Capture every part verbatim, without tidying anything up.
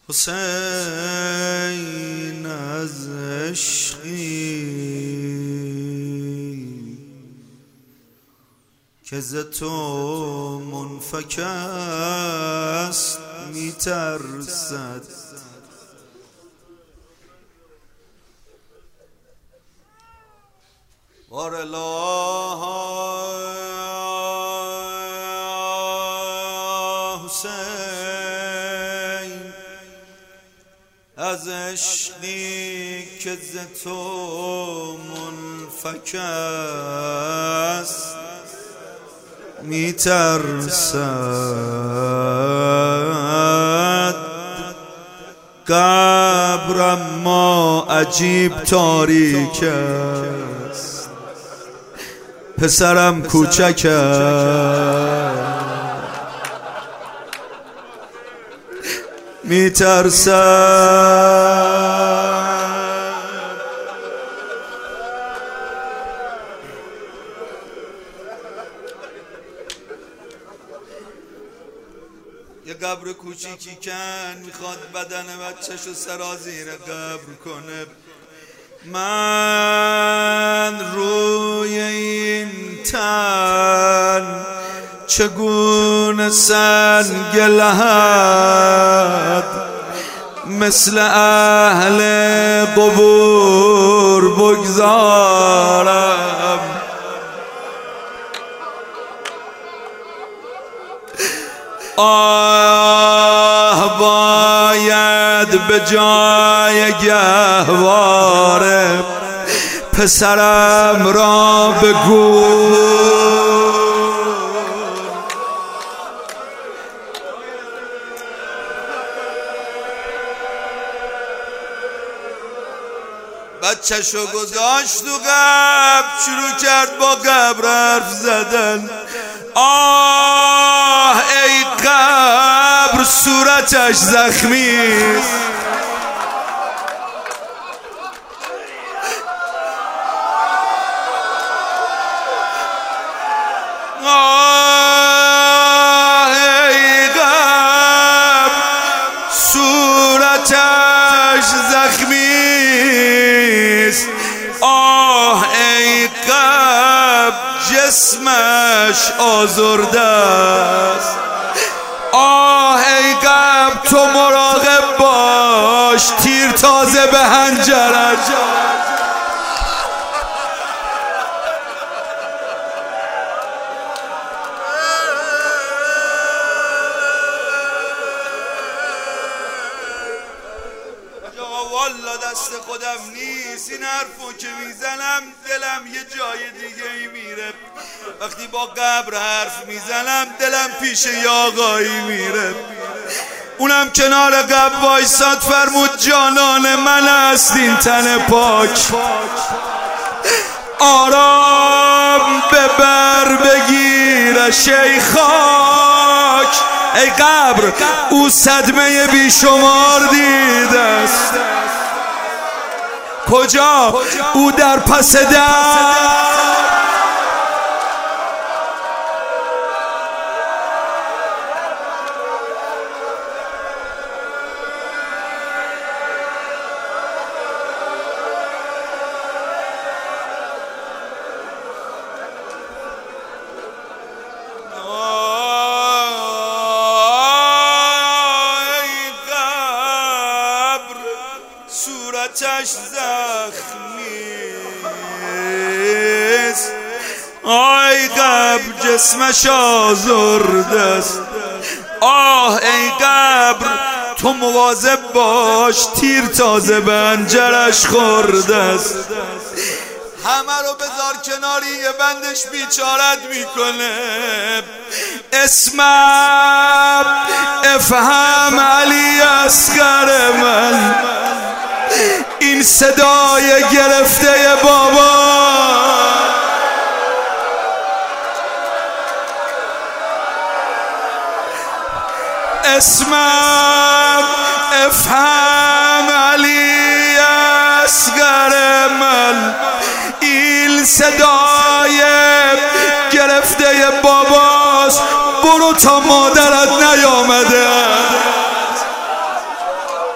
حسین از عشقی که ز تو منفک است می ترسد، بار الله حسین از عشقی که ز تو منفک است می ترسد. قبرم ما عجیب تاریک است، پسرم کوچک است می ترسد. یه قبر کوچیکی کن میخواد بدن بچه‌شو سرازیر قبر کنه. من روی این تن چگونه سنگ لحد مثل اهل قبور بگذارم. آه باید به جای گهواره پسرم را بگو بچه‌شو گذاشت تو قبر، شروع کرد با قبر حرف زدن. آه ای قبر صورتش زخمیست، آه ای قبر صورتش زخمیست، آه ای قبر جسمش آزرده است. آه ای قبر تو مراقب باش، تیر تازه به حنجرش. والا دست خودم نیست، این حرفو که میزنم دلم یه جای دیگه ای میره. وقتی با قبر حرف میزنم دلم پیش یه آقایی میره، اونم کنار قبر وایساد فرمود جانان من است این تن پاک، آرام ببر بگیرش ای خاک. ای قبر او صدمه بیشمار دیده است، کجا او در پس در صورتش زخمیست، آی قبر جسمش آزرده است. آه ای قبر تو مواظب باش، تیر تازه به حنجرش خورده است. همه رو بذار کناری، یه بندش بیچارت میکنه. اسمم افهم علی اصغر من، این صدای گرفته بابا. اسمم افهم علی اصغر من، این صدای گرفته باباست. برو تا مادرت نیامده.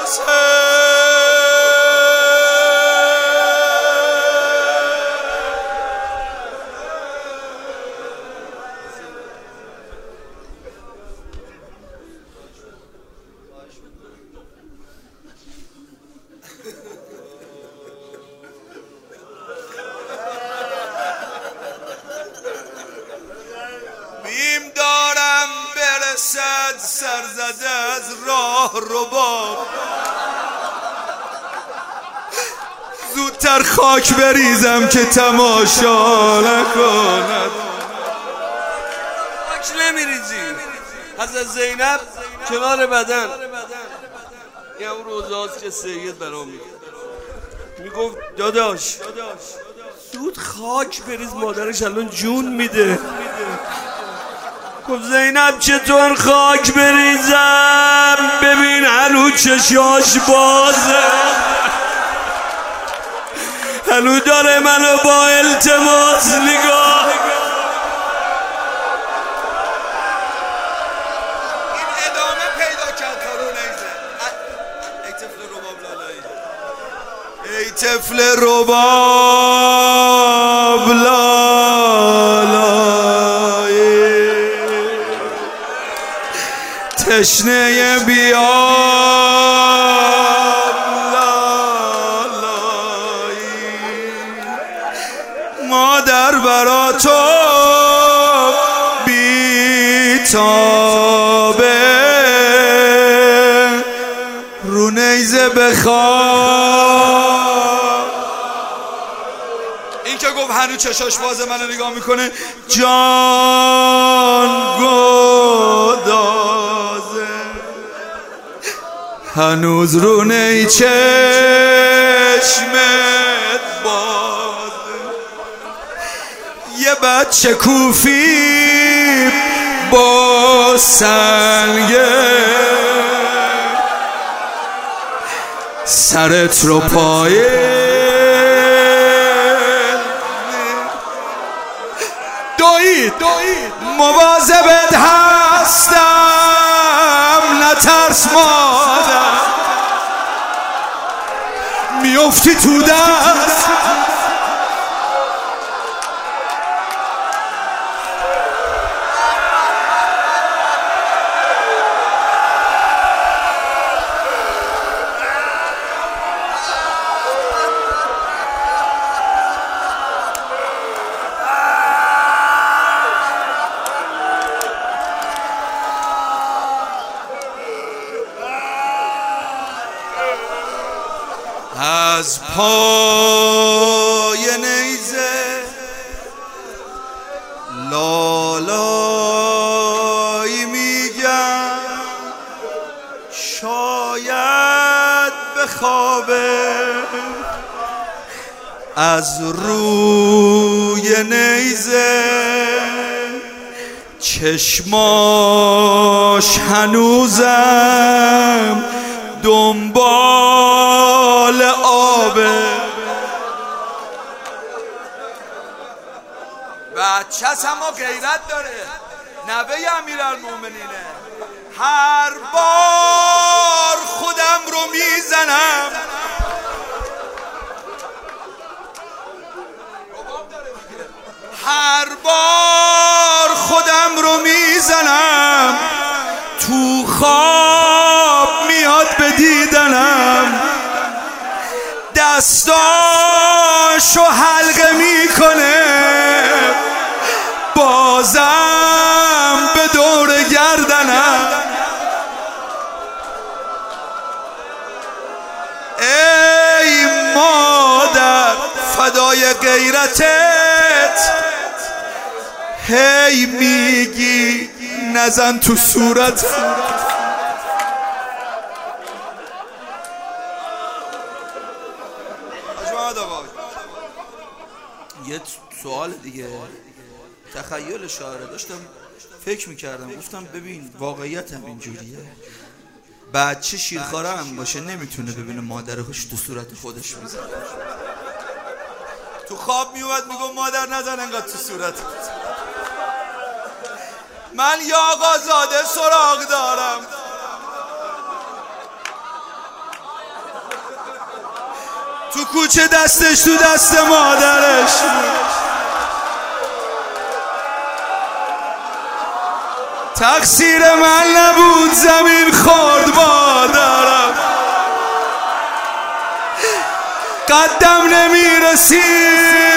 بیم دارم برسد سرزده از راه رباب، زودتر خاک بریزم که تماشا نکند. خاک نمیریزی حضرت زینب کنار بدن. یه اون روزاست که سید برام میگه، میگفت داداش زود خاک بریز، مادرش الان جون میده. گفت زینب چطور خاک بریزم؟ ببین هنو چشاش بازه، هنو داره منو با التماس نگاه. این ادامه پیدا کرد تا رو نیزه. ای طفل رباب لالایی، ای طفل رباب لالایی، تشنه بیاب لالایی، مادر برا تو بیتابه، رو نیزه بخواب. این که گفت هنو چشاش بازه منو نگاه میکنه، جان گدازه، هنوز رو نی چشمت بازه. یه بچه کوفی با سنگه، سرت رو پایه دوید، مواظبت هستم نترس مادر، میافتی تو دست. از پای نیزه لالایی میگم، شاید بخوابه. از روی نیزه چشماش هنوزم دنبال آبه. بچه‌س اما غیرت داره، نوه امیرالمومنینه. هر بار خودم رو میزنم، هر بار خودم رو میزنم، تو خواب میاد به دیدنم، دستاشو حلقه میکنه، بازم به دور گردنم. ای مادر فدای غیرتت، هی میگی نزن تو صورت. یه سوال دیگه، تخیل شاعره داشتم فکر میکردم، گفتم ببین واقعیت هم اینجوریه، بچه شیرخواره هم باشه نمیتونه ببینه مادرش تو صورت خودش میزنه. تو خواب میومد میگم مادر نزن انقدر تو صورت. من یا آقازاده سراغ دارم، تو کوچه دستش تو دست مادرش بود. تقصیر من نبود زمین خورد مادرم، قدم نمیرسید